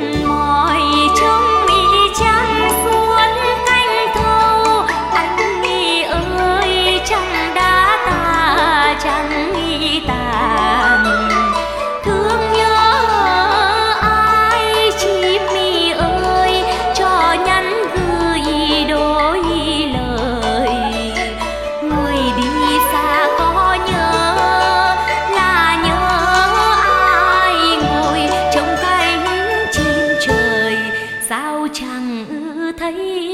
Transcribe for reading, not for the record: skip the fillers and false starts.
mỏi trông mi trắng suốt canh thâu. Anh mi ơi chẳng đã ta chẳng mi tàn, thương nhớ ai chỉ mi ơi cho nhắn gửi đôi lời. Người đi xa có nhớ là nhớ ai ngồi trong cánh chim trời, sao chẳng thấy